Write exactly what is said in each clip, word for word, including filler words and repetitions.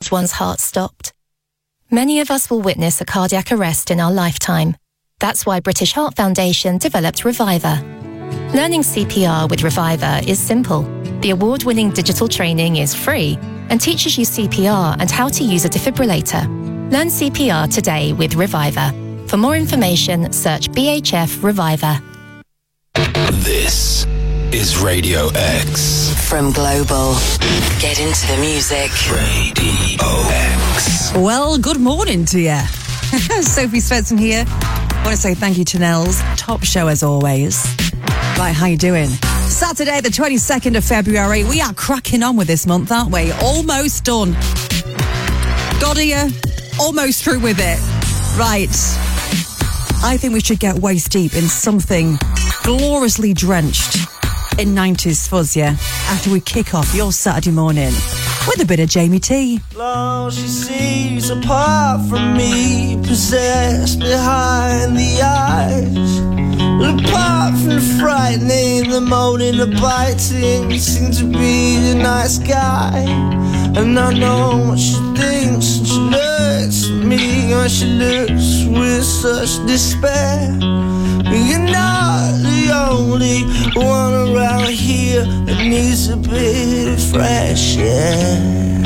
loved one's heart stopped. Many of us will witness a cardiac arrest in our lifetime. That's why British Heart Foundation developed Reviver. Learning C P R with Reviver is simple. The award-winning digital training is free and teaches you C P R and how to use a defibrillator. Learn C P R today with Reviver. For more information, search B H F Reviver. This is Radio X. From Global, get into the music. Radio X. Well, good morning to you. Sophie Svensson here. I want to say thank you to Nels. Top show as always. Right, how you doing? Saturday, the twenty-second of February. We are cracking on with this month, aren't we? Almost done. Got here, almost through with it. Right. I think we should get waist deep in something gloriously drenched in nineties fuzz, yeah? After we kick off your Saturday morning with a bit of Jamie T. Long she sees apart from me, possessed behind the eyes. Apart from the frightening, the moaning, the biting, you seem to be the nice guy. And I know what she thinks, and she looks at me, and she looks with such despair. You're not the only one around here that needs a bit of fresh air.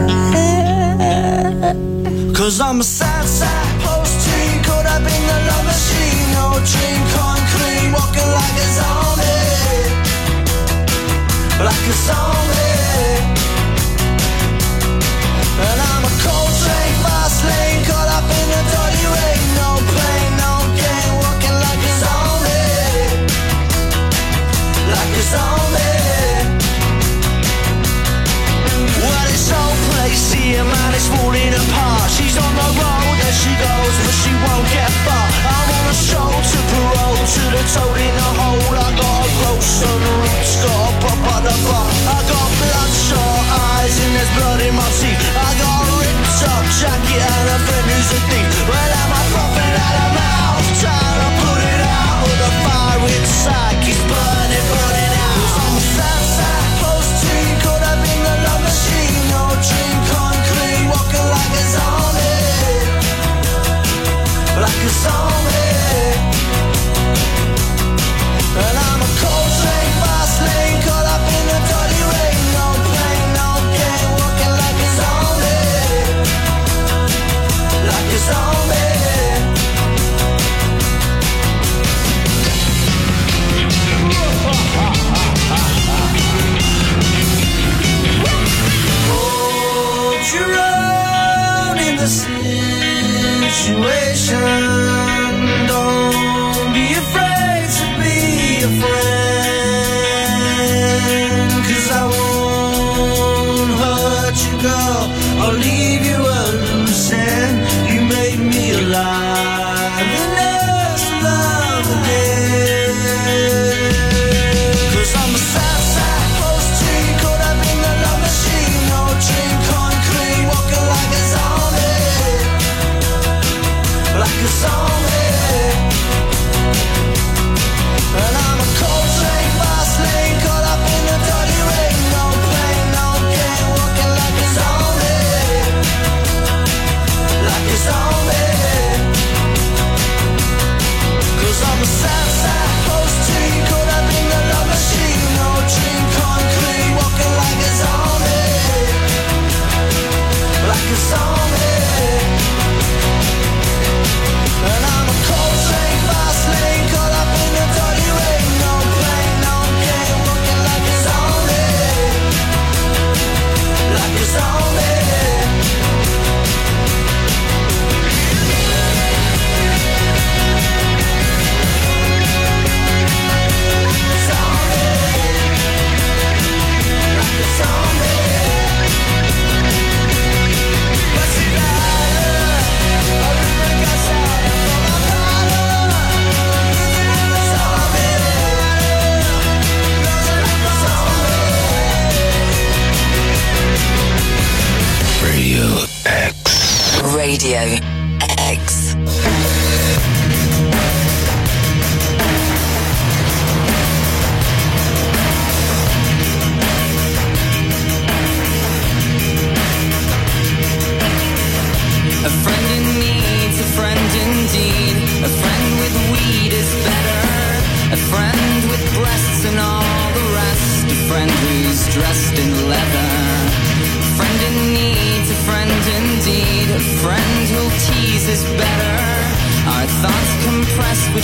Cause I'm a sad, sad post-teen, caught up in the love machine. No dream come clean, walking like a zombie. Like a zombie. And I'm a cold train, fast lane, caught up in the dirty rain. No pain, no gain, walking like a zombie. Like a zombie. Well, this whole place here, man, it's falling apart. She's on the road, there she goes, but she won't get far. I'm on a show to parole, to the toad in the hole. I got a gross and roots, got a pop at the bar. I got bloodshot eyes and there's blood in my teeth. I got a ripped up jacket and a friend who's a thief. Well, am I popping out of mouth, trying to put it out? With the fire inside keeps burning, burning out. Cause I'm a sad, sad post-teen, caught up in the love machine. No dream come clean, walking like a zombie. Like a zombie. And I'm a cold train, fast lane, caught up in the dirty rain. No pain, no gain, walking like a zombie. Like a zombie. Hold your own in the situation. Don't be afraid to be a friend. Cause I won't hurt you, girl. I'll leave you unsaid. You made me alive enough to love again. Cause I'm a sad, sad post-teen, caught up in the love machine. No dream come clean, walking like a zombie. Like a zombie. And I'm a cold train, fast lane, caught up in the dirty rain. No pain, no gain, walking like a zombie. Like a zombie. Cause I'm a sad, sad post-teen, caught up in the love machine. No dream come clean, walking like a zombie. Like a zombie. And I'm a cold train, fast lane, caught up in the dirty rain. No pain, no gain, walking like a zombie. Like a zombie. Radio X.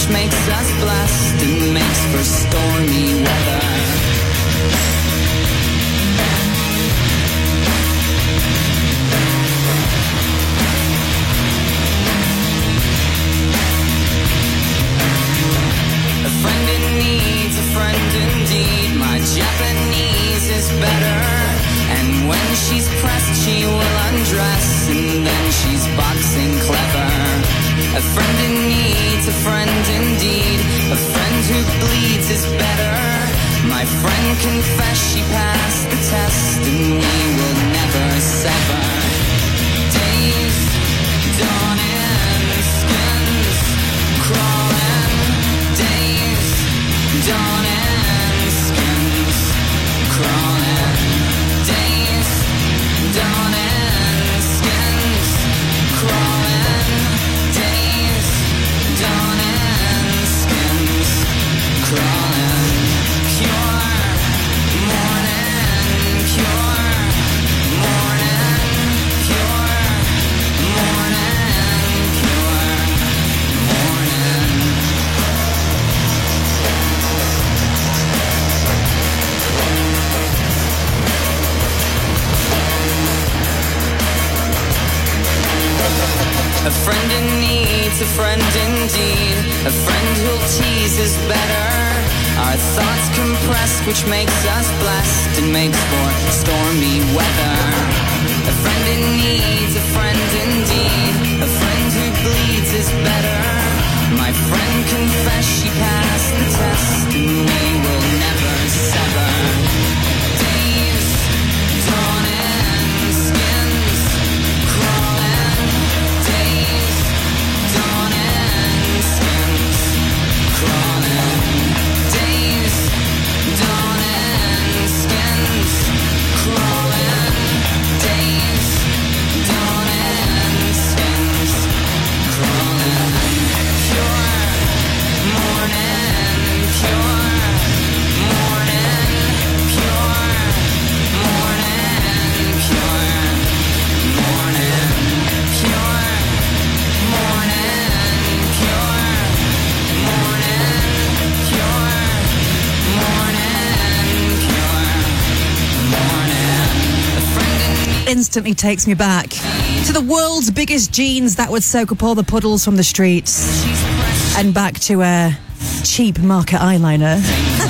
which makes us blessed and makes for stormy weather. A friend in need's a friend indeed. My Japanese is better. And when she's pressed, she will undress, and then she's boxing clever. A friend in need's a friend indeed. A friend who bleeds is better. My friend confessed she passed the test, and we will never sever. Days dawning, skins crawling. Days dawning, skins crawling. Days dawning, skins crawling. Days dawning, skins crawling. Pure morning, pure morning, pure morning, pure morning. A friend in need's a friend indeed. A friend who'll tease is better. Our thoughts compressed, which makes us blessed and makes for stormy weather. A friend in need's a friend indeed. A friend who bleeds is better. My friend confessed she passed the test, and we will never sever. Days dawning, skins crawling. Days dawning, skins crawling. Days dawning, skins crawling. Days dawning, skins crawling. Pure morning, pure morning, pure morning, pure morning, pure morning, pure morning, pure morning, pure morning. A friend in Instantly takes me back to the world's biggest jeans that would soak up all the puddles from the streets, she's precious. and back to a cheap market eyeliner.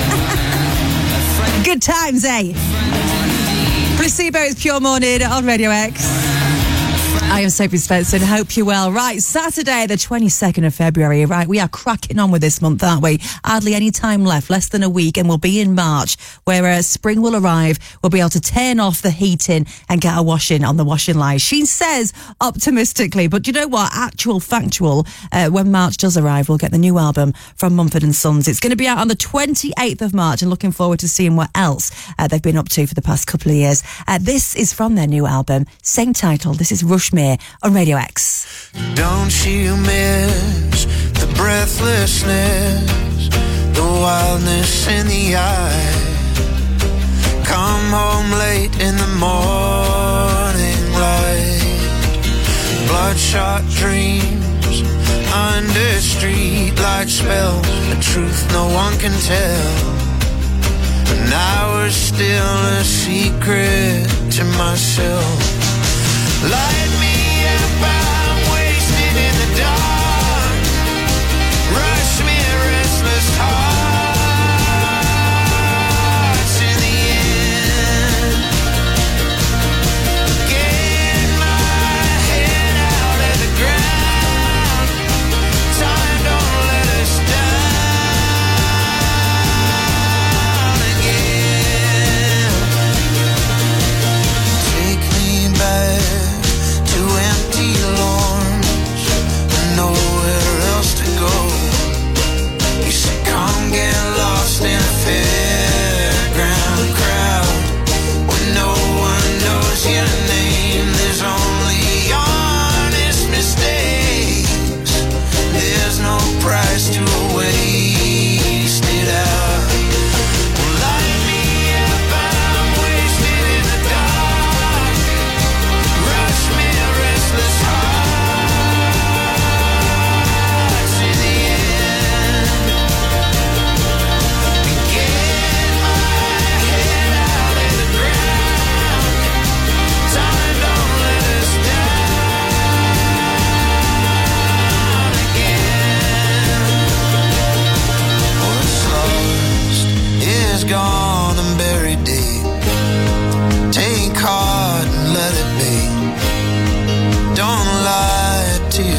Good times, eh? Placebo is Pure Morning on Radio X. I am Sophie Spencer. Hope you're well. Right, Saturday, the twenty-second of February. Right, we are cracking on with this month, aren't we? Hardly any time left, less than a week, and we'll be in March, where uh, spring will arrive. We'll be able to turn off the heating and get a washing on the washing line. She says optimistically, but do you know what? Actual, factual. Uh, when March does arrive, we'll get the new album from Mumford and Sons. It's going to be out on the twenty-eighth of March, and looking forward to seeing what else uh, they've been up to for the past couple of years. Uh, this is from their new album, same title. This is Rushmere on Radio X. Don't you miss the breathlessness, the wildness in the eye? Come home late in the morning light, bloodshot dreams under streetlight spells, a truth no one can tell. And I was still a secret to myself. Light me up, I'm wasted in the dark. Rush me, restless hearts in the end. Get my head out of the ground. Time don't let us down again. Take me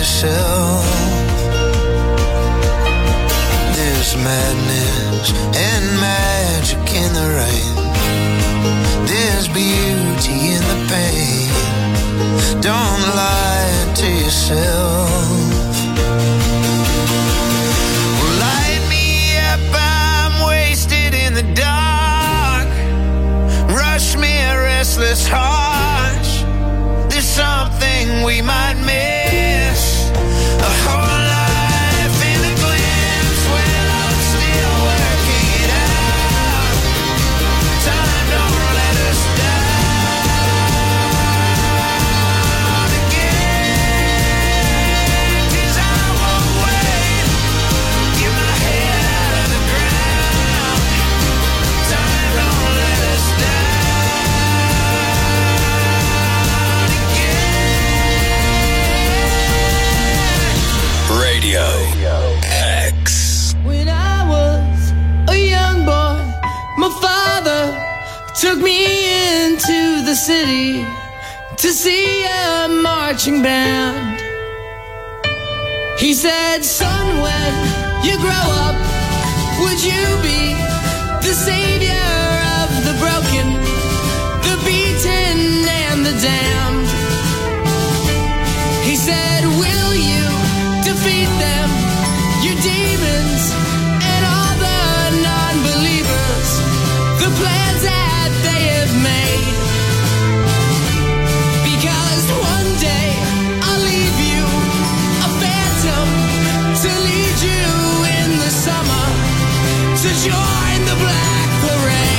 yourself. There's madness and magic in the rain. There's beauty in the pain. Don't lie to yourself. Well, light me up, I'm wasted in the dark. Rush me a restless heart. There's something we might miss. A whole life in a glimpse. Well, I'm still working it out. Time don't let us down again. 'Cause I won't wait. Get my head out of the ground. Time don't let us down again. Radio X. When I was a young boy, my father took me into the city to see a marching band. He said, son, when you grow up, would you be the savior of the broken, the beaten, and the damned? He said, will you defeat them, your demons, and all the non-believers, the plans that they have made? Because one day I'll leave you a phantom to lead you in the summer to join the black parade.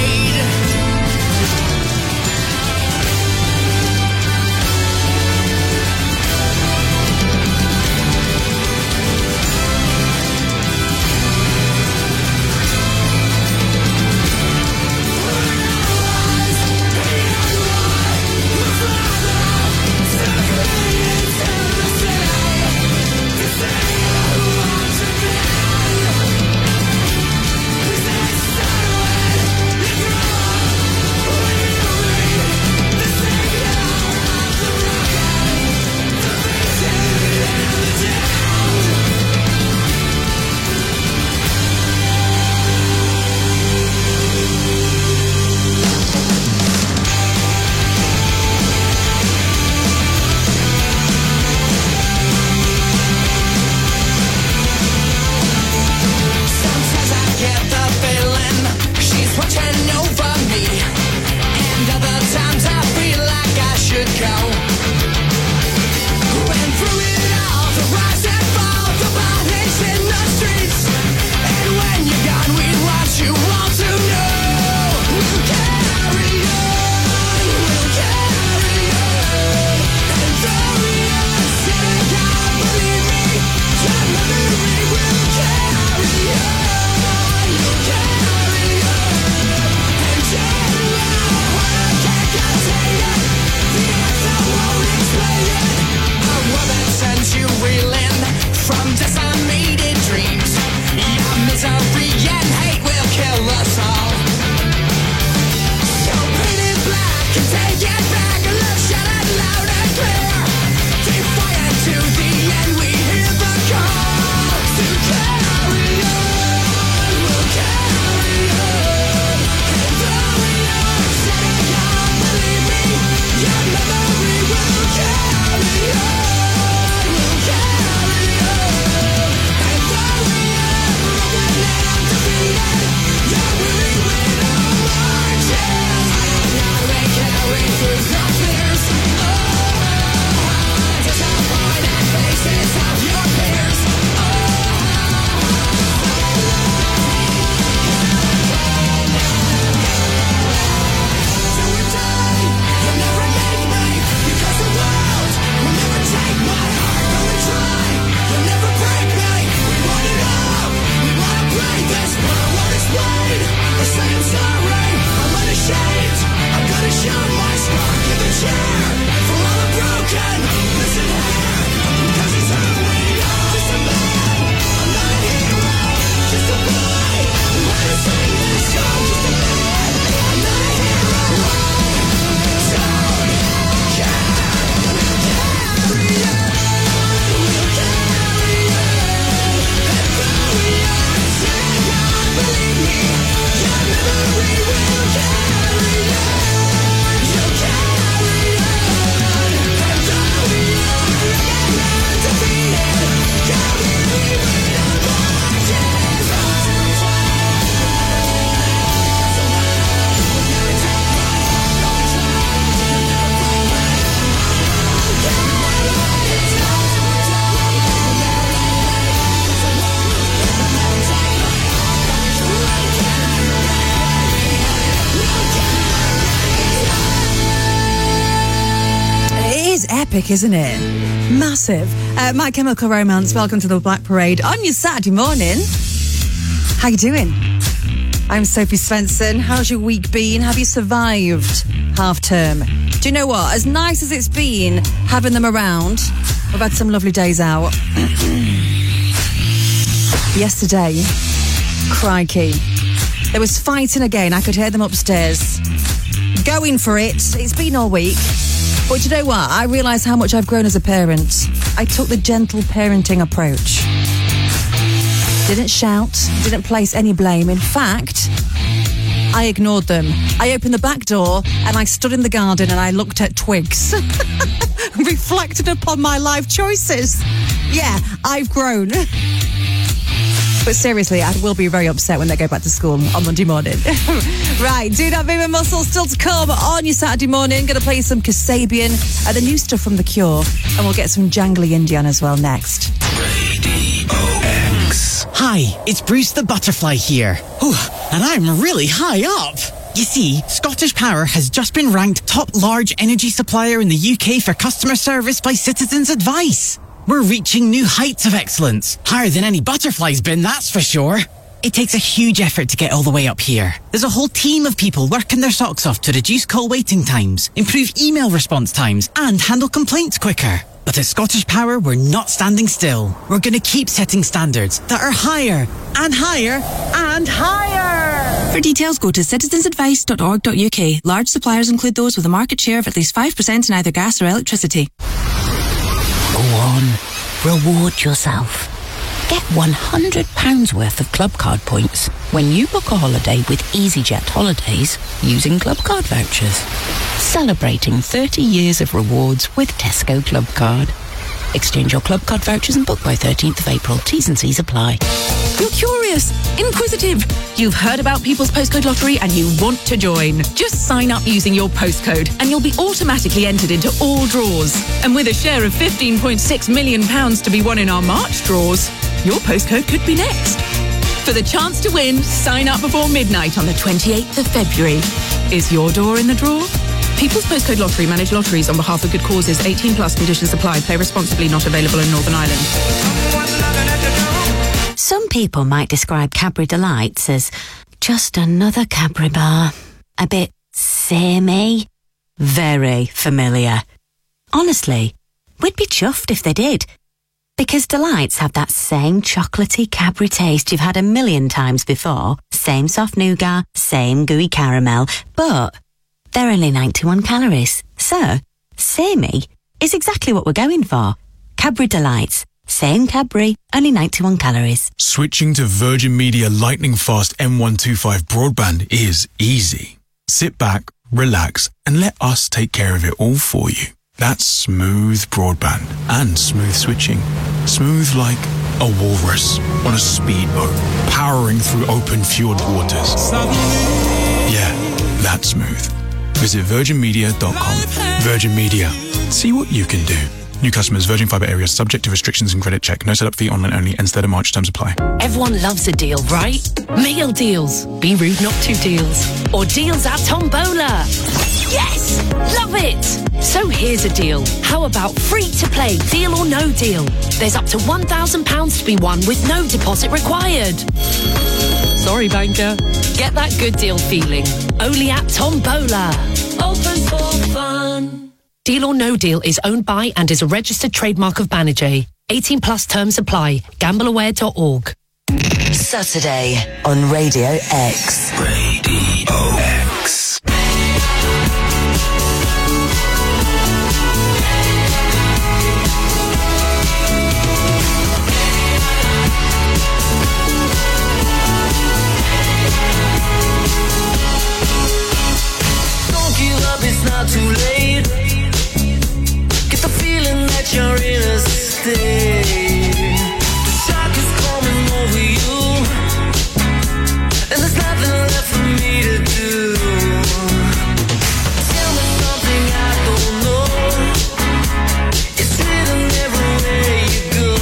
epic, isn't it? Massive. Uh, My Chemical Romance, welcome to the Black Parade on your Saturday morning. How you doing? I'm Sophie Svensson. How's your week been? Have you survived half term? Do you know what? As nice as it's been having them around, we've had some lovely days out. Yesterday, crikey, there was fighting again. I could hear them upstairs. Going for it. It's been all week. But you know what? I realise how much I've grown as a parent. I took the gentle parenting approach. Didn't shout, didn't place any blame. In fact, I ignored them. I opened the back door and I stood in the garden and I looked at twigs. Reflected upon my life choices. Yeah, I've grown. But seriously, I will be very upset when they go back to school on Monday morning. Right, Do Not Move a Muscle still to come on your Saturday morning. Going to play some Kasabian and the new stuff from The Cure. And we'll get some jangly Indian as well next. Radio X. Hi, it's Bruce the Butterfly here. Whew, and I'm really high up. You see, Scottish Power has just been ranked top large energy supplier in the U K for customer service by Citizens Advice. We're reaching new heights of excellence. Higher than any butterfly's been, that's for sure. It takes a huge effort to get all the way up here. There's a whole team of people working their socks off to reduce call waiting times, improve email response times, and handle complaints quicker. But at Scottish Power, we're not standing still. We're going to keep setting standards that are higher and higher and higher. For details, go to citizens advice dot org dot U K. Large suppliers include those with a market share of at least five percent in either gas or electricity. Go on, reward yourself. Get one hundred pounds worth of Club Card points when you book a holiday with EasyJet Holidays using Club Card vouchers. Celebrating thirty years of rewards with Tesco Club Card. Exchange your Club Card vouchers and book by thirteenth of April. T's and C's apply. You're curious, inquisitive. You've heard about People's Postcode Lottery and you want to join. Just sign up using your postcode and you'll be automatically entered into all draws. And with a share of fifteen point six million pounds to be won in our March draws, your postcode could be next. For the chance to win, sign up before midnight on the twenty-eighth of February. Is your door in the draw? People's Postcode Lottery manage lotteries on behalf of good causes. eighteen plus conditions apply. Play responsibly. Not available in Northern Ireland. Some people might describe Cadbury Delights as just another Cadbury bar. A bit samey. Very familiar. Honestly, we'd be chuffed if they did. Because Delights have that same chocolatey Cadbury taste you've had a million times before. Same soft nougat, same gooey caramel. But they're only ninety-one calories. So, samey is exactly what we're going for. Cadbury Delights. Same Cadbury, only ninety-one calories. Switching to Virgin Media lightning fast M one twenty-five broadband is easy. Sit back, relax, and let us take care of it all for you. That's smooth broadband and smooth switching. Smooth like a walrus on a speedboat, powering through open fjord waters. Yeah, that's smooth. Visit virgin media dot com. Virgin Media. See what you can do. New customers, Virgin Fibre areas, subject to restrictions and credit check. No setup fee, online only, ends third of March, terms apply. Everyone loves a deal, right? Meal deals, be rude not to deals, or deals at Tombola. Yes! Love it! So here's a deal. How about free to play, deal or no deal? There's up to one thousand pounds to be won with no deposit required. Sorry, banker. Get that good deal feeling. Only at Tombola. Open for fun. Deal or No Deal is owned by and is a registered trademark of Banijay. eighteen plus terms apply. gamble aware dot org. Saturday on Radio X. Radio X. Don't give up, it's not too late. Get the feeling that you're in a state. The shock is coming over you, and there's nothing left for me to do. Tell me something I don't know. It's written everywhere you go.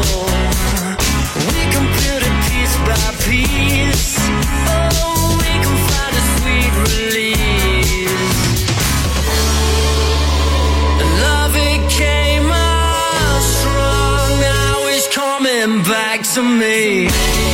We can build it piece by piece. Oh, we can find a sweet release. Love it can back to me.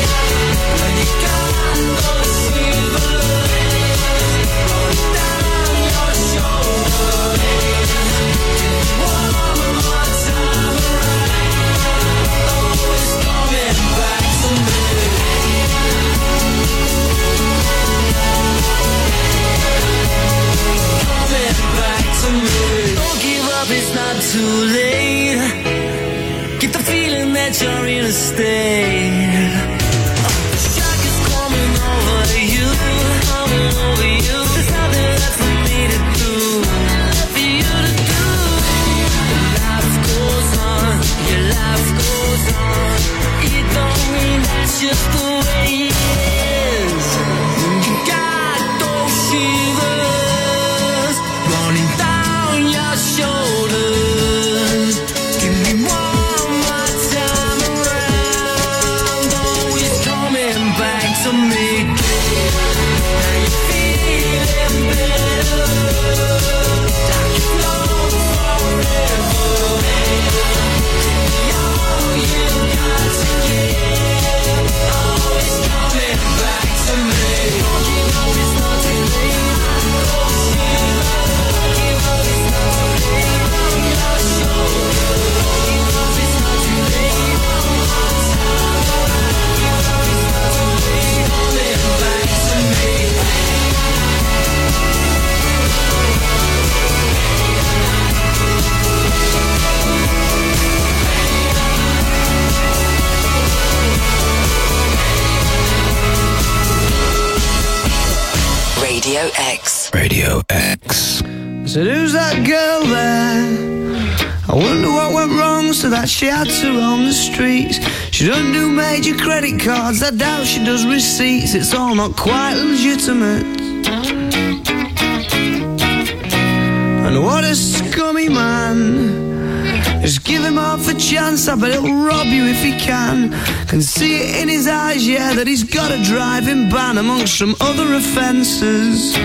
Don't give up, it's not too late. Get the feeling that you're in a state. The shock is coming over you, coming over you. There's nothing left for me to do, left for you to do. Your life goes on, your life goes on. It don't mean that's just the way it is. You got those shivers running down your shoulders. Give me one more time around. Oh, it's coming back to me. Now you're feeling better. Like you've known forever. All you got to give. Oh, it's coming back to me. Don't give up, it's not too late. Don't give up, don't give up, it's not too late. On your shoulders. Don't give up, it's not too late. One more time. Don't give up, it's not too late. Coming back to me. Radio X. Radio X. I said, who's that girl there? I wonder what went wrong so that she had to roam the streets. She doesn't do major credit cards, I doubt she does receipts. It's all not quite legitimate. And what a scummy man. Just give him half a chance, I bet he'll rob you if he can. Can see it in his eyes, yeah, that he's got a driving ban amongst some other offences.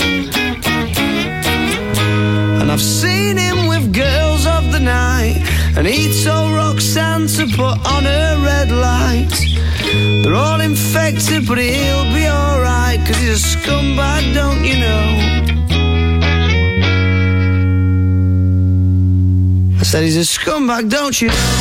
And I've seen him with girls of the night, and he told Roxanne to put on her red light. They're all infected, but he'll be alright, cause he's a scumbag, don't you know? I said he's a scumbag, don't you know?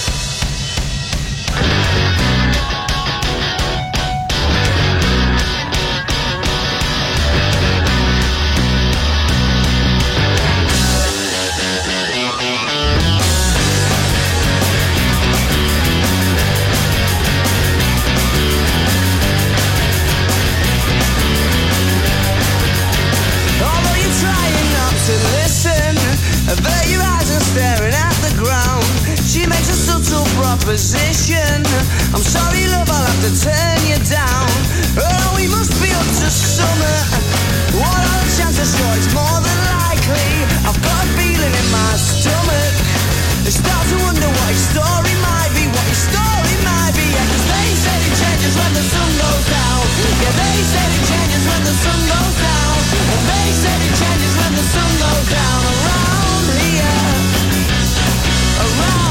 Position. I'm sorry, love, I'll have to turn you down. Oh, we must be up to summer. What are the chances? Sure, it's more than likely. I've got a feeling in my stomach. I start to wonder what his story might be. What his story might be. Yeah, cause they said it changes when the sun goes down. Yeah, they said it changes when the sun goes down. And they said it changes when the sun goes down. Around here, around.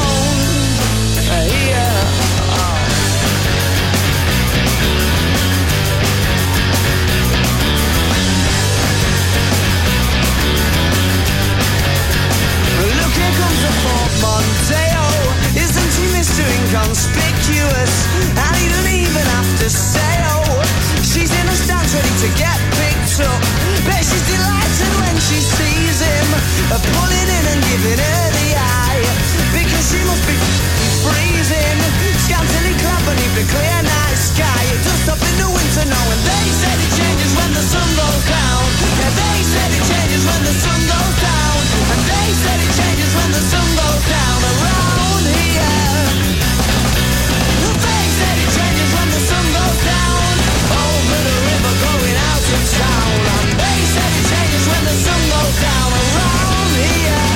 Monteo, isn't he Mister Inconspicuous? And he don't even have to say oh. She's in the stands ready to get picked up. Bet she's delighted when she sees him, uh, pulling in and giving her the eye. Because she must be freezing, scantily clad beneath the clear night sky. It does stop in the winter now, and they said it changes when the sun goes down. Yeah, they said it changes when the sun goes down. And they said it changes when the sun goes down around here. They said it changes when the sun goes down over the river going out of town. And they said it changes when the sun goes down around here.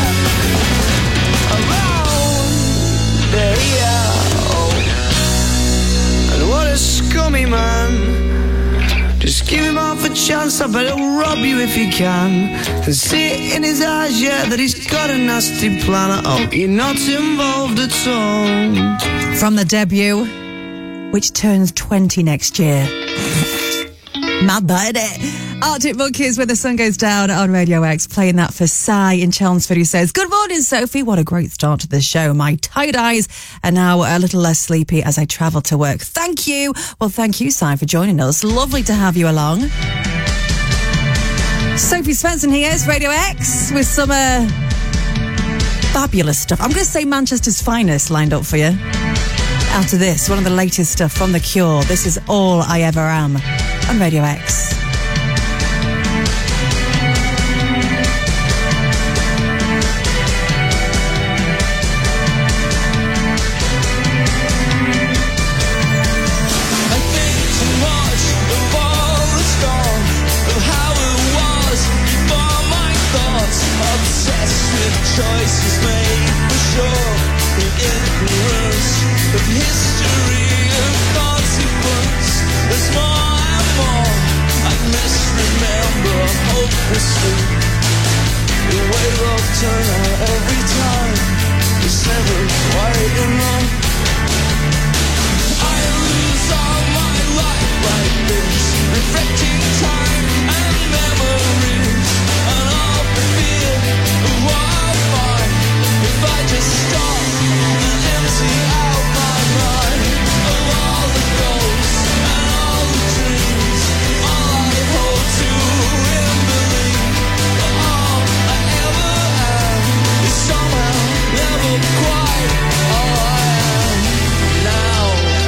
Around here. Oh. And what a scummy man. Just give him half a chance, I bet he'll rob you if he can. And see it in his eyes, yeah, that he's got a nasty plan. I hope you're not involved at all. From the debut, which turns twenty next year. Mad that, innit? Arctic Monkeys, When the Sun Goes Down on Radio X, playing that for Sai in Chelmsford, who says, good morning, Sophie. What a great start to the show. My tired eyes are now a little less sleepy as I travel to work. Thank you. Well, thank you, Sai, for joining us. Lovely to have you along. Sophie Svensson here, it's Radio X, with some uh, fabulous stuff. I'm going to say Manchester's finest lined up for you. After this, one of the latest stuff from The Cure. This is All I Ever Am on Radio X. Choices made for sure, the influence of history and consequence. There's more and more I misremember hopelessly. The way love turns out every time is never quite enough. I lose all my life like this, reflecting time and memories, and all the fear of what if I just stop and empty out my mind of all the ghosts and all the dreams, all I hold to and believe, but all I ever am is somehow never quite all I am now.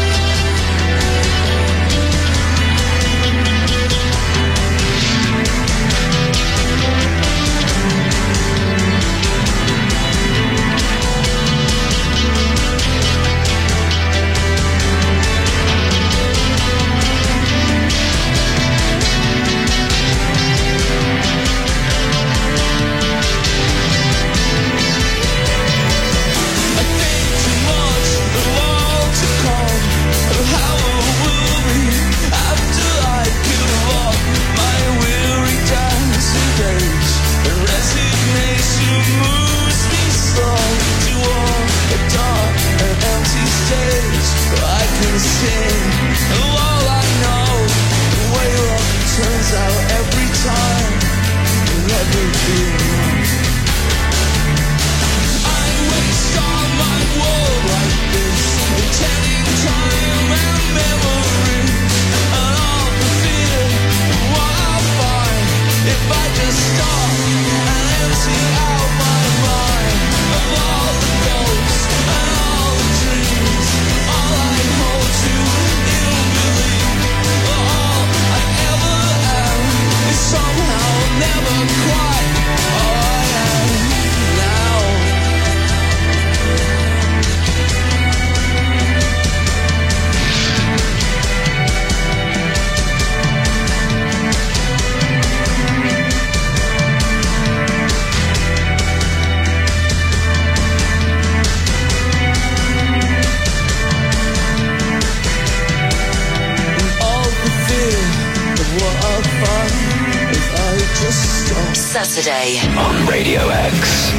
Saturday on Radio X.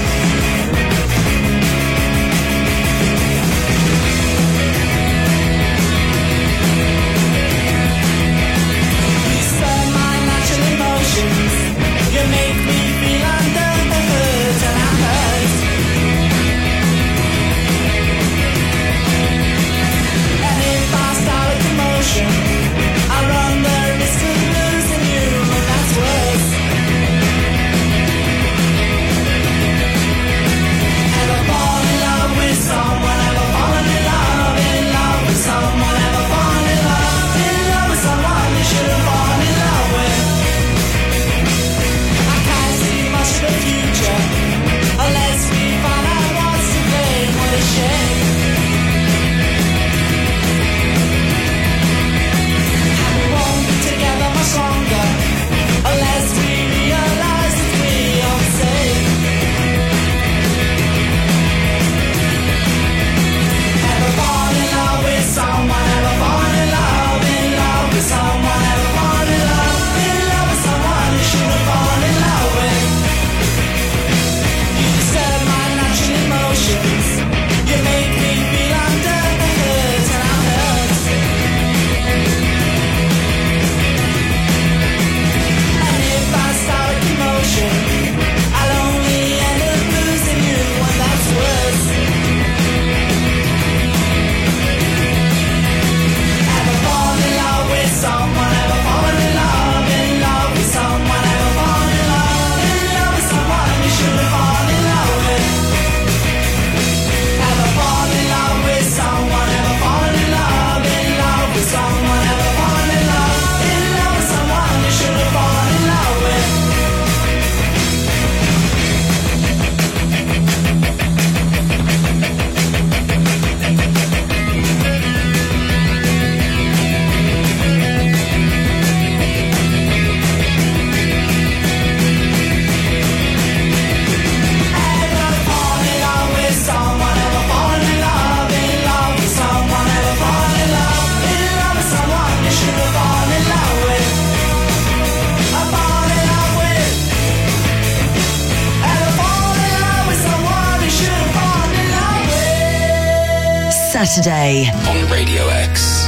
I run the risk of losing you, and that's worse. Saturday on Radio X.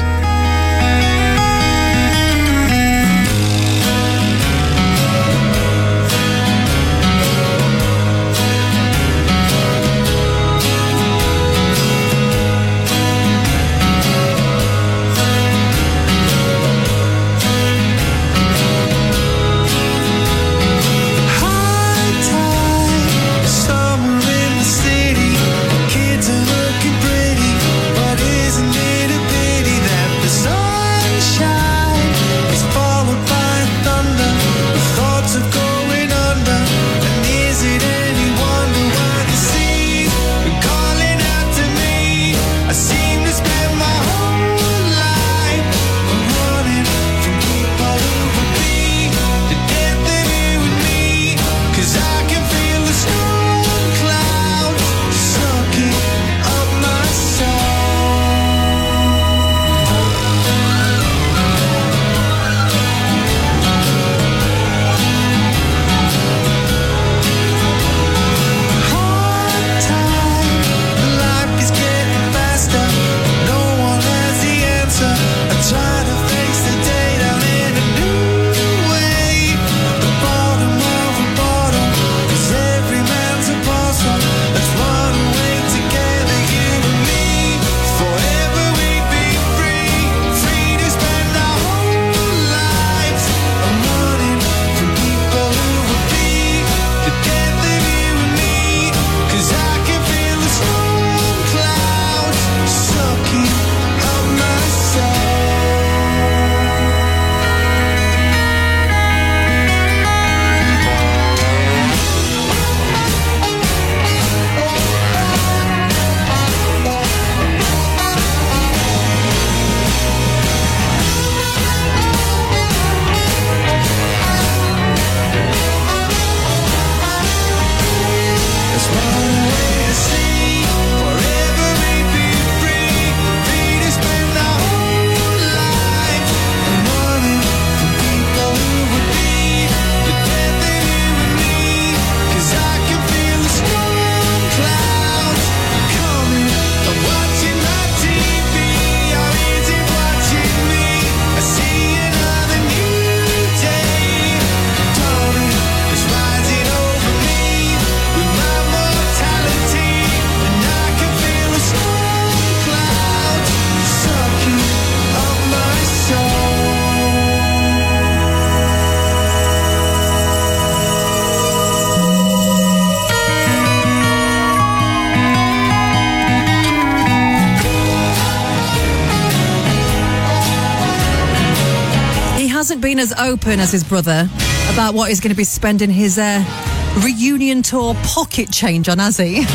Hasn't been as open as his brother about what he's going to be spending his uh, reunion tour pocket change on, has he?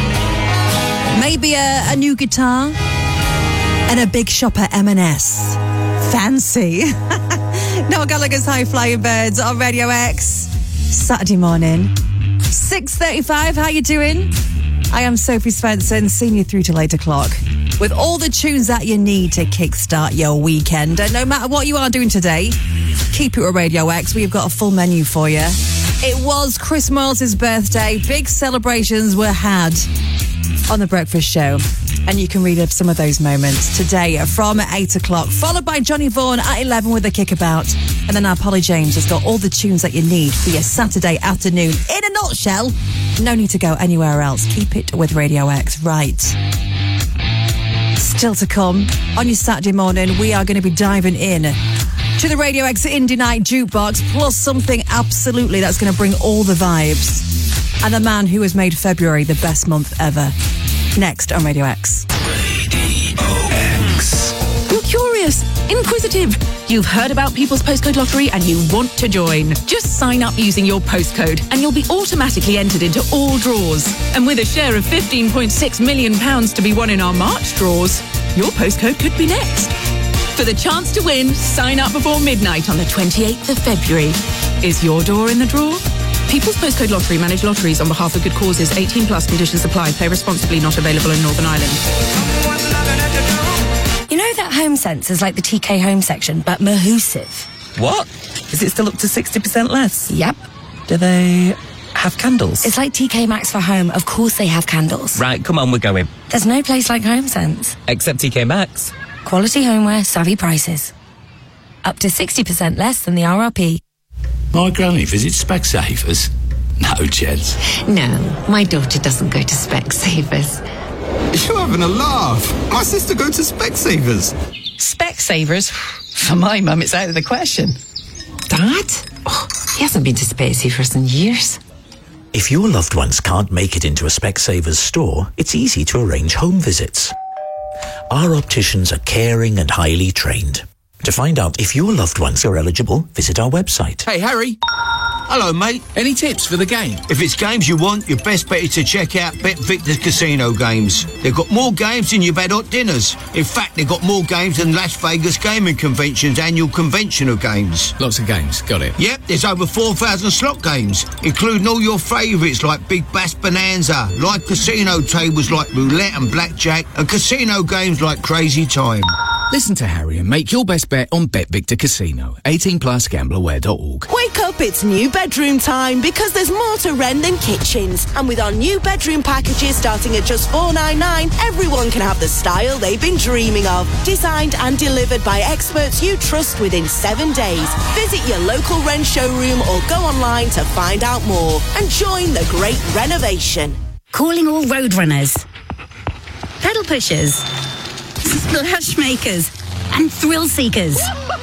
Maybe a, a new guitar and a big shop at M and S. Fancy. Noel Gallagher's High Flying Birds on Radio X. Saturday morning. six thirty-five, how you doing? I am Sophie Svensson, seeing you through till eight o'clock. With all the tunes that you need to kickstart your weekend. And no matter what you are doing today, keep it with Radio X. We've got a full menu for you. It was Chris Moyles' birthday. Big celebrations were had on The Breakfast Show. And you can read up some of those moments today from eight o'clock. Followed by Johnny Vaughan at eleven with a kickabout. And then our Polly James has got all the tunes that you need for your Saturday afternoon. In a nutshell, no need to go anywhere else. Keep it with Radio X. Right. Still to come on your Saturday morning, we are going to be diving in to the Radio X Indie Night Jukebox, plus something absolutely that's going to bring all the vibes. And the man who has made February the best month ever. Next on Radio X. Radio X. You're curious, inquisitive. You've heard about People's Postcode Lottery and you want to join. Just sign up using your postcode and you'll be automatically entered into all draws. And with a share of fifteen point six million pounds to be won in our March draws, your postcode could be next. For the chance to win, sign up before midnight on the twenty-eighth of February. Is your door in the draw? People's Postcode Lottery manage lotteries on behalf of good causes. eighteen plus conditions apply. Play responsibly. Not available in Northern Ireland. You know that home sense is like the T K Home section, but Mahusive. What? Is it still up to sixty percent less? Yep. Do they have candles? It's like T K Maxx for home. Of course they have candles. Right, come on, we're going. There's no place like HomeSense. Except T K Maxx. Quality homeware, savvy prices. Up to sixty percent less than the R R P. My granny visits Specsavers. No chance. No, my daughter doesn't go to Specsavers. You're having a laugh. My sister goes to Specsavers. Specsavers? For my mum, it's out of the question. Dad? Oh, he hasn't been to Specsavers in years. If your loved ones can't make it into a Specsavers store, it's easy to arrange home visits. Our opticians are caring and highly trained. To find out if your loved ones are eligible, visit our website. Hey, Harry. Hello, mate. Any tips for the game? If it's games you want, your best bet is to check out Bet Victor's Casino games. They've got more games than you've had hot dinners. In fact, they've got more games than Las Vegas Gaming Convention's annual convention of games. Lots of games, got it. Yep, there's over four thousand slot games, including all your favourites like Big Bass Bonanza, live casino tables like roulette and blackjack, and casino games like Crazy Time. Listen to Harry and make your best bet on Bet Victor Casino. eighteen plus gamble aware dot org. Wake up, it's new bedroom time because there's more to rent than kitchens. And with our new bedroom packages starting at just four ninety-nine, everyone can have the style they've been dreaming of. Designed and delivered by experts you trust within seven days. Visit your local Wren showroom or go online to find out more and join the great renovation. Calling all road runners, pedal pushers, splash makers, and thrill seekers.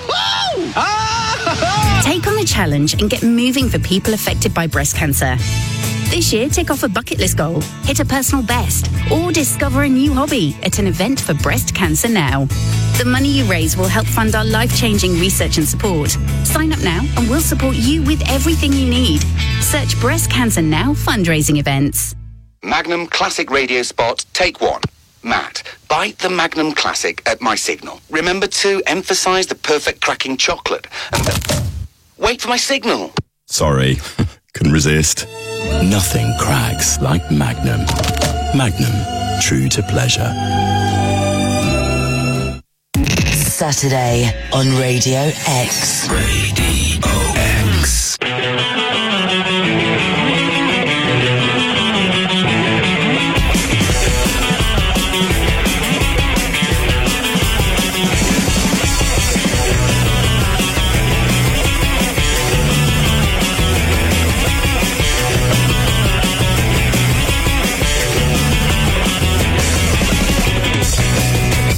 Take on the challenge and get moving for people affected by breast cancer. This year, tick off a bucket list goal, hit a personal best, or discover a new hobby at an event for breast cancer now. The money you raise will help fund our life-changing research and support. Sign up now and we'll support you with everything you need. Search Breast Cancer Now fundraising events. Magnum Classic Radio Spot, take one. Matt, bite the Magnum Classic at my signal. Remember to emphasise the perfect cracking chocolate. And the... Wait for my signal. Sorry, couldn't resist. Nothing cracks like Magnum. Magnum, true to pleasure. Saturday on Radio X. Radio X.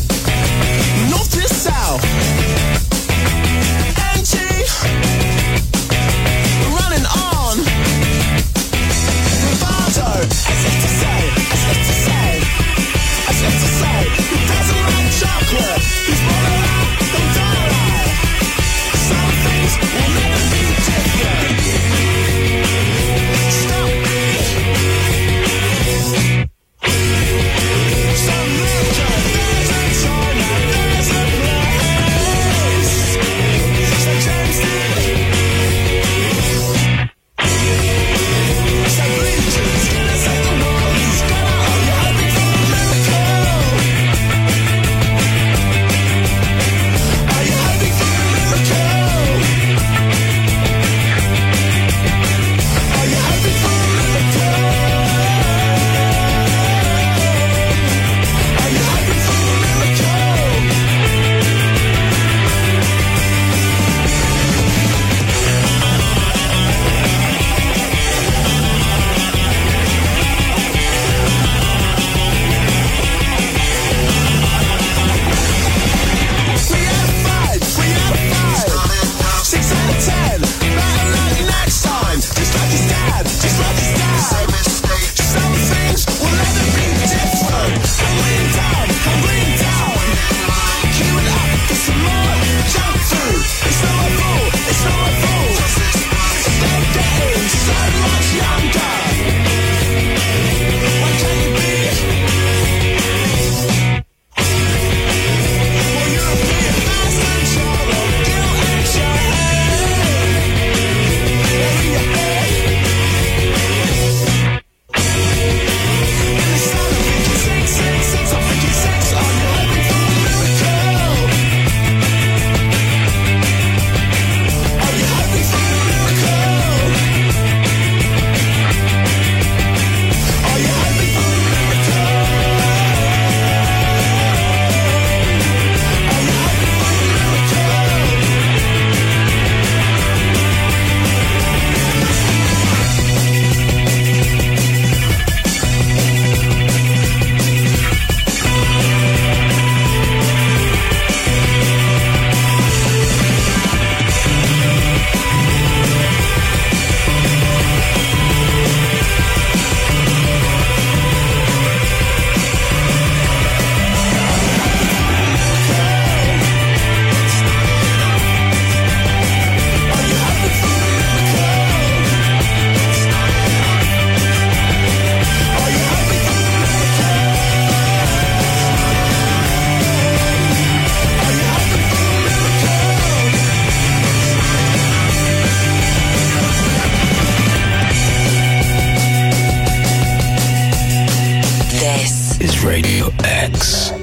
North to south, Angie. Radio X.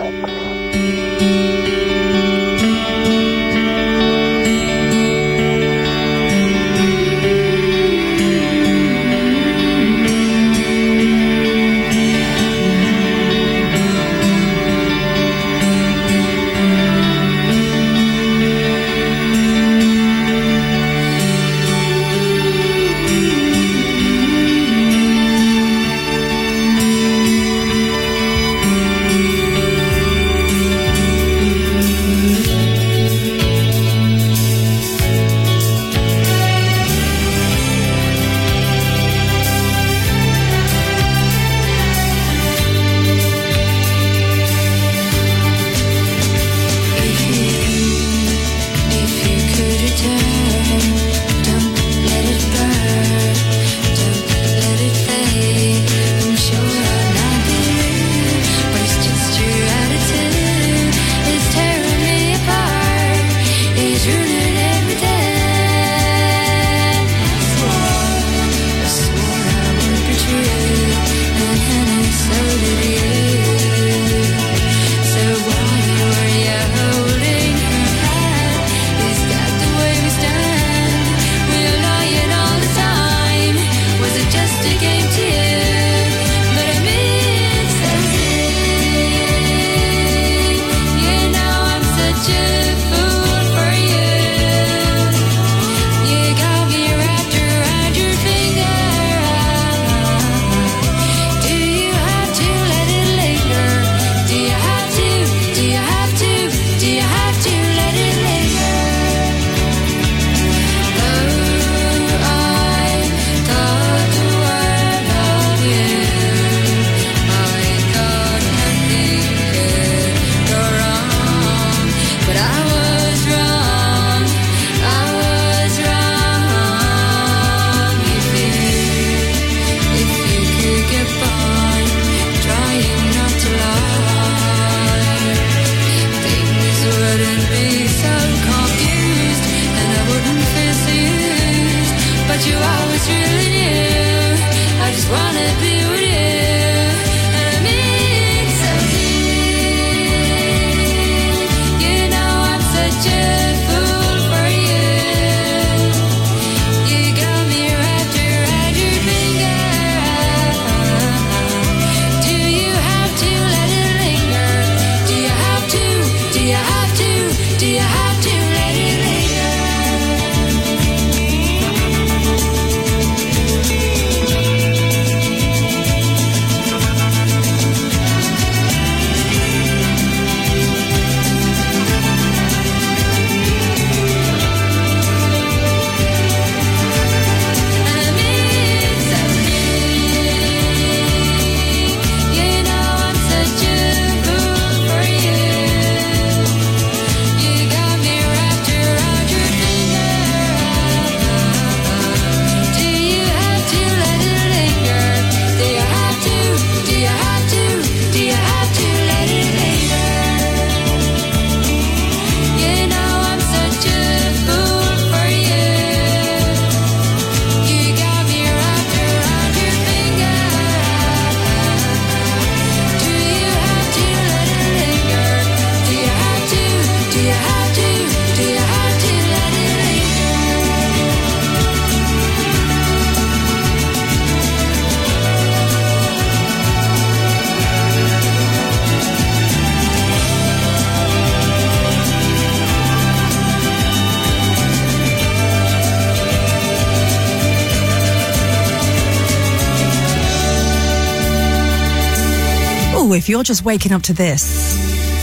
If you're just waking up to this,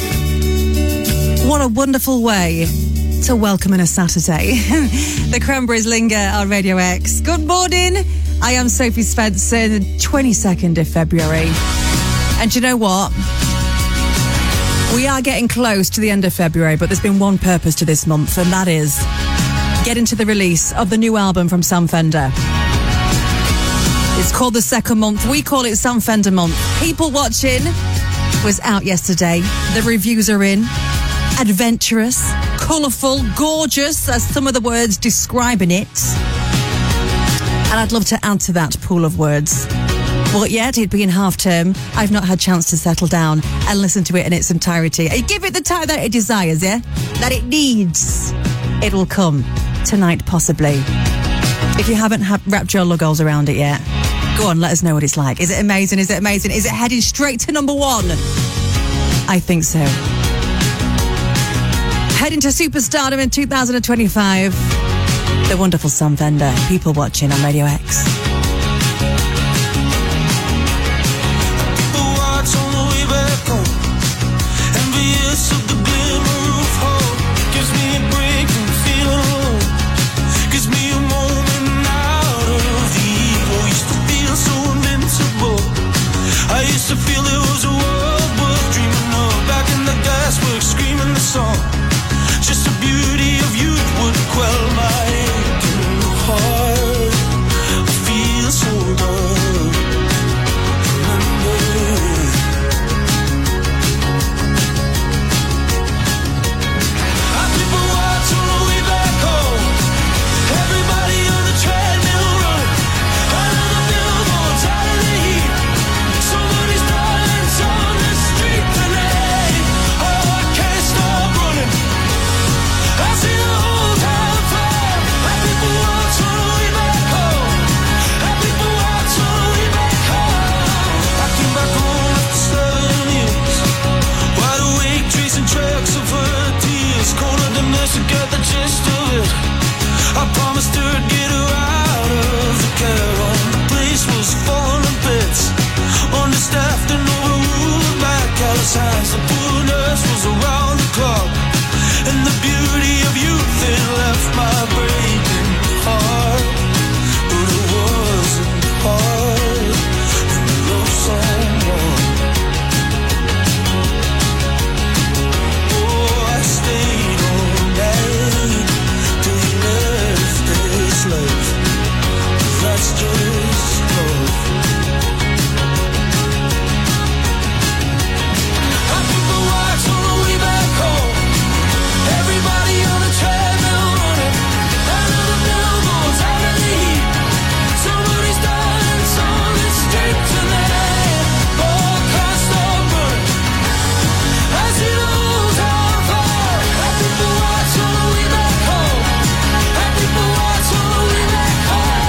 what a wonderful way to welcome in a Saturday. The Cranberries linger on Radio X. Good morning. I am Sophie Spencer, the twenty-second of February. And you know what? We are getting close to the end of February, but there's been one purpose to this month, and that is getting to the release of the new album from Sam Fender. It's called The Second Month. We call it Sam Fender Month. People Watching was out yesterday. The reviews are in. Adventurous, colourful, gorgeous, as some of the words describing it. And I'd love to add to that pool of words. But yet, it being half term, I've not had chance to settle down and listen to it in its entirety. And give it the time that it desires, yeah? That it needs. It will come. Tonight, possibly. If you haven't ha- wrapped your luggols around it yet, go on, let us know what it's like. Is it amazing? Is it amazing? Is it heading straight to number one? I think so. Heading to superstardom in two thousand twenty-five. The wonderful Sam Fender. People watching on Radio X. To feel it was a world worth dreaming of. Back in the gasworks, screaming the song. Just the beauty of youth would quell my aching heart. I feel so good. Remember. Our people watch on the way back home. Everybody on the treadmill running. Under the billboards, out of the heat. Somebody's darling's on the street tonight. Oh, I can't stop running. I see the whole town fire. My people watch on the way back home. My people watch on the way back home. I came back home after seven years. Wide awake, tracing tracks of her tears. Cornered the nurse to get the gist of it. I promised her I'd get her out of the care home. The place was falling to bits. Understaffed and overruled by callous hands. The poor nurse was around the clock. And the beauty of youth, it left my breaking heart. But it wasn't hard when you love someone. Oh, I stayed all night till you left this life. That's just love. Our people watch on the way back home. Everybody on the treadmill running. Under the billboards, out of the heat. Somebody's darling's on the street tonight. Oh, I can't stop running. I see the whole town fire. Our people watch on the way back home. Our people watch on the way back home.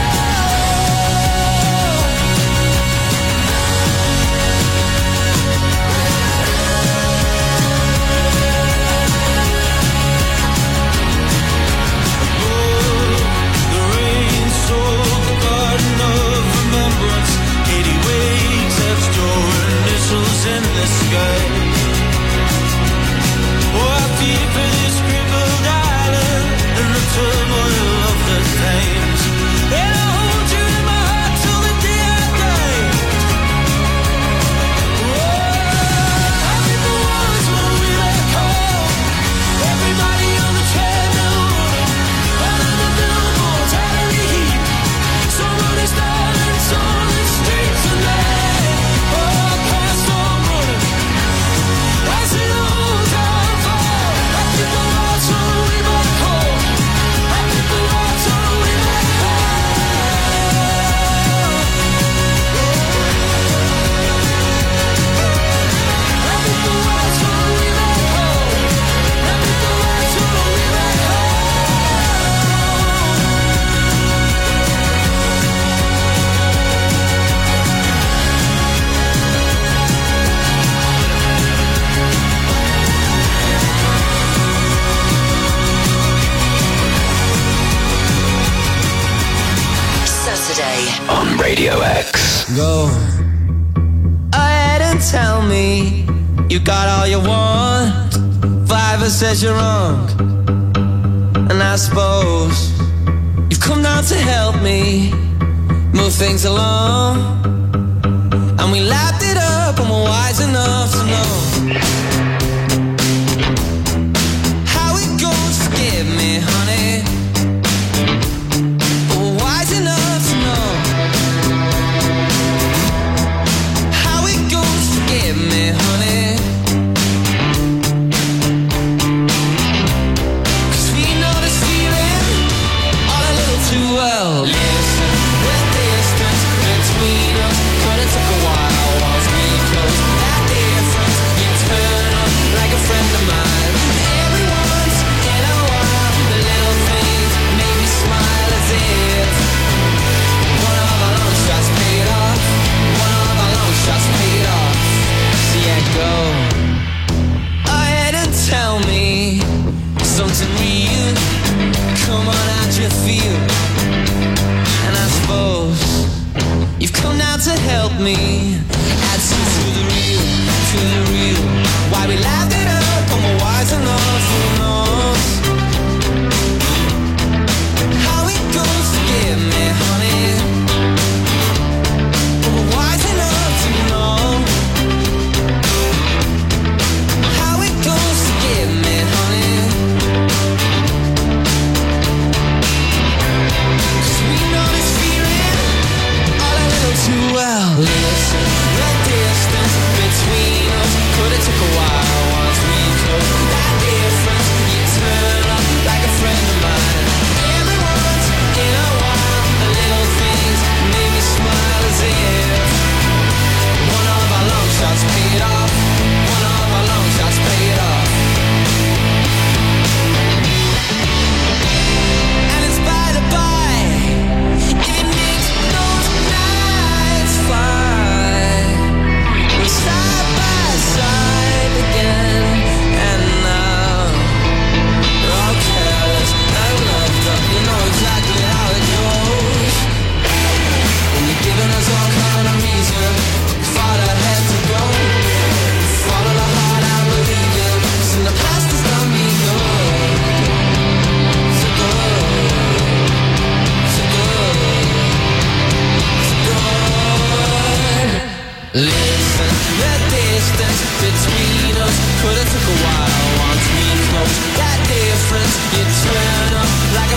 The rain soaked the garden of remembrance. eighty waves etched your initials in the sky. Oh, I feel for this crippled island in the turmoil of the times. And I hold you in my heart till the day I die. Oh, our people watch when we back home. Everybody on the treadmill running. Under the billboards, out of the heat. Somebody's darling's on the street tonight. Oh, I can't stop running. I see the whole town fire. Our people watch on the way back home. Our people watch on the way back home. Our people watch on the way back home. Our people watch on the way back home. Saturday. On Radio X. Go ahead and tell me you got all you want. Fiverr says you're wrong, and I suppose you've come down to help me move things along. And we lapped it up and we're wise enough to know how it goes. Forgive me, honey, but we're wise enough to know how it goes. Forgive me, honey, 'cause we know this feeling all a little too well. Listen, the distance between us, but it's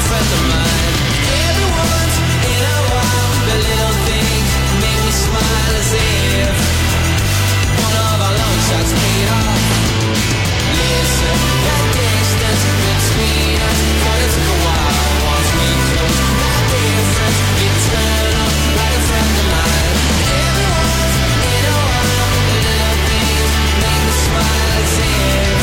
friend of mine. Every once in a while, the little things make me smile as if one of our long shots paid off. Listen, that distance between us, but it took a while. Once we close, that difference, you turn up like a friend of mine. Every once in a while, the little things make me smile as if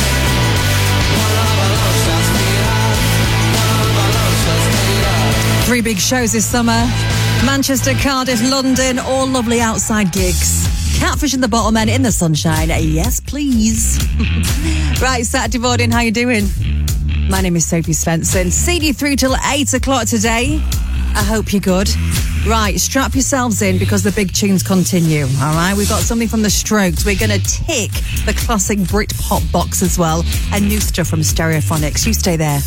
one of our long shots paid off. One of our long shots paid off. Three big shows this summer. Manchester, Cardiff, London, all lovely outside gigs. Catfish and the Bottlemen in the sunshine. Yes, please. Right, Saturday morning, how you doing? My name is Sophie Svensson. See you through till eight o'clock today. I hope you're good. Right, strap yourselves in because the big tunes continue, all right? We've got something from The Strokes. We're going to tick the classic Brit pop box as well, and new stuff from Stereophonics. You stay there.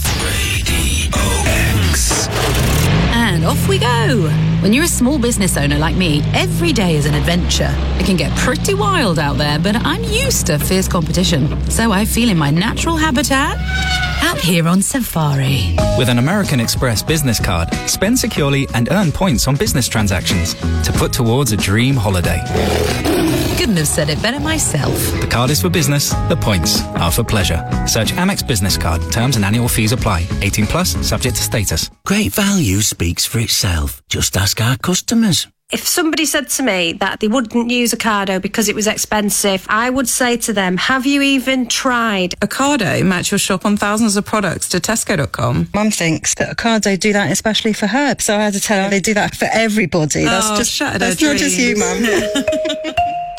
Radio X. And off we go. When you're a small business owner like me, every day is an adventure. It can get pretty wild out there, but I'm used to fierce competition. So I feel in my natural habitat out here on safari. With an American Express business card, spend securely and earn points on business transactions to put towards a dream holiday. Couldn't have said it better myself. The card is for business, the points are for pleasure. Search Amex Business Card. Terms and annual fees apply. eighteen plus, subject to status. Great value speaks for itself. Just ask our customers. If somebody said to me that they wouldn't use Ocado because it was expensive, I would say to them, have you even tried? Ocado match your shop on thousands of products to Tesco dot com. Mum thinks that Ocado do that especially for her, so I had to tell her they do that for everybody. That's oh, just shattered that's her not just you, Mum.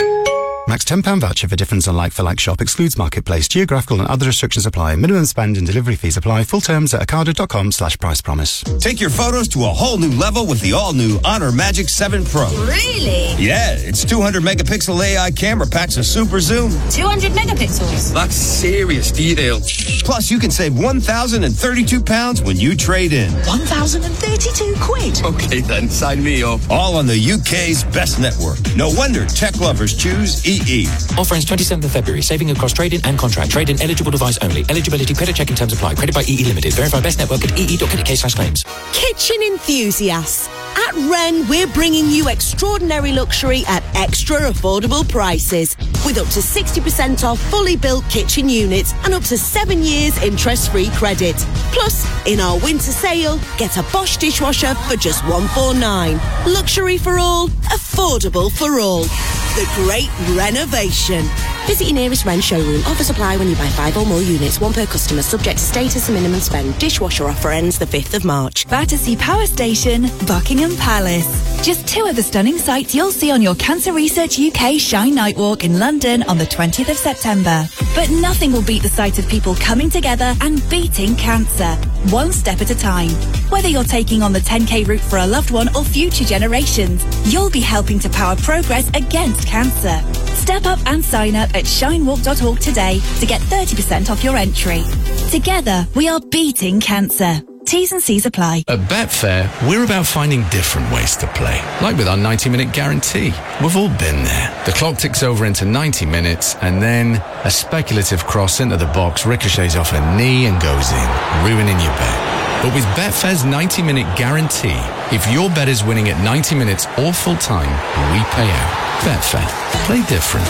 Max ten pounds voucher for difference on like-for-like shop excludes marketplace. Geographical and other restrictions apply. Minimum spend and delivery fees apply. Full terms at ocado.com slash price promise. Take your photos to a whole new level with the all-new Honor Magic seven Pro. Really? Yeah, its two hundred megapixel A I camera packs a super zoom. two hundred megapixels? That's serious detail. Plus, you can save one thousand thirty-two pounds when you trade in. one thousand thirty-two quid? Okay then, sign me up. All on the U K's best network. No wonder tech lovers choose E E. Offer ends twenty-seventh of February. Saving across trade-in and contract. Trade-in eligible device only. Eligibility credit check and terms apply. Credit by E E Limited. Verify best network at ee.co.uk slash claims. Kitchen enthusiasts. At Wren, we're bringing you extraordinary luxury at extra affordable prices. With up to sixty percent off fully built kitchen units and up to seven years interest-free credit. Plus, in our winter sale, get a Bosch dishwasher for just one hundred forty-nine pounds. Luxury for all, affordable for all. The Great Renovation. Visit your nearest Wren showroom. Offers apply when you buy five or more units. One per customer. Subject to status and minimum spend. Dishwasher offer ends the fifth of March. Battersea Power Station, Buckingham Palace. Just two of the stunning sights you'll see on your Cancer Research U K Shine Night Walk in London on the twentieth of September. But nothing will beat the sight of people coming together and beating cancer, one step at a time. Whether you're taking on the ten K route for a loved one or future generations, you'll be helping to power progress against cancer. Step up and sign up at shine walk dot org today to get thirty percent off your entry. Together, we are beating cancer. T's and C's apply. At Betfair, we're about finding different ways to play. Like with our ninety minute guarantee. We've all been there. The clock ticks over into ninety minutes, and then a speculative cross into the box ricochets off a knee and goes in, ruining your bet. But with Betfair's ninety minute guarantee, if your bet is winning at ninety minutes or full time, we pay out. Betfair. Play different.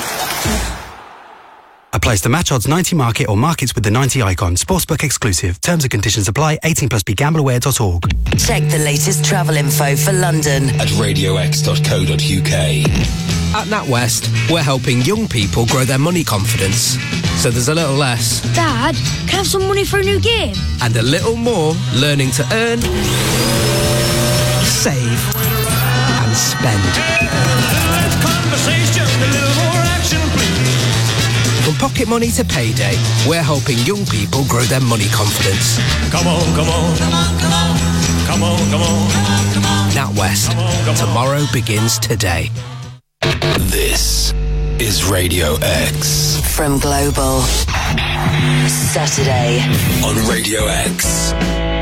Applies to match odds ninety market or markets with the ninety icon. Sportsbook exclusive. Terms and conditions apply. eighteen plus be gamble aware dot org. Check the latest travel info for London at radio x dot co dot u k. At NatWest, we're helping young people grow their money confidence. So there's a little less. Dad, can I have some money for a new game? And a little more learning to earn, save, and spend. From pocket money to payday, we're helping young people grow their money confidence. Come on, come on, come on, come on, come on, come on, come on. NatWest, tomorrow begins today. This is Radio X. From Global. Saturday. On Radio X.